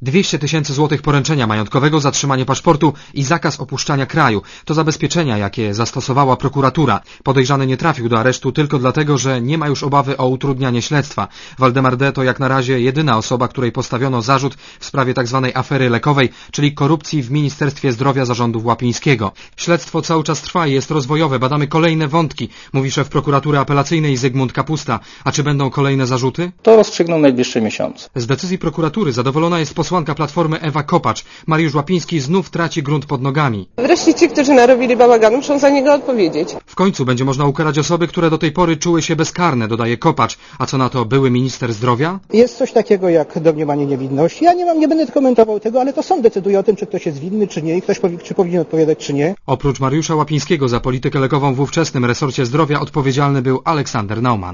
200 000 złotych poręczenia majątkowego, zatrzymanie paszportu i zakaz opuszczania kraju. To zabezpieczenia, jakie zastosowała prokuratura. Podejrzany nie trafił do aresztu tylko dlatego, że nie ma już obawy o utrudnianie śledztwa. Waldemar D. to jak na razie jedyna osoba, której postawiono zarzut w sprawie tzw. afery lekowej, czyli korupcji w Ministerstwie Zdrowia zarządów Łapińskiego. Śledztwo cały czas trwa i jest rozwojowe. Badamy kolejne wątki, mówi szef prokuratury apelacyjnej Zygmunt Kapusta. A czy będą kolejne zarzuty? To rozstrzygną najbliższe miesiące. Z decyzji prokuratury zadowolona jest posłanka Platformy Ewa Kopacz. Mariusz Łapiński znów traci grunt pod nogami. Wreszcie ci, którzy narobili bałaganu, muszą za niego odpowiedzieć. W końcu będzie można ukarać osoby, które do tej pory czuły się bezkarne, dodaje Kopacz. A co na to były minister zdrowia? Jest coś takiego jak domniemanie niewinności. Ja nie będę komentował tego, ale to sąd decyduje o tym, czy ktoś jest winny, czy nie i ktoś czy powinien odpowiadać, czy nie. Oprócz Mariusza Łapińskiego za politykę lekową w ówczesnym resorcie zdrowia odpowiedzialny był Aleksander Naumann.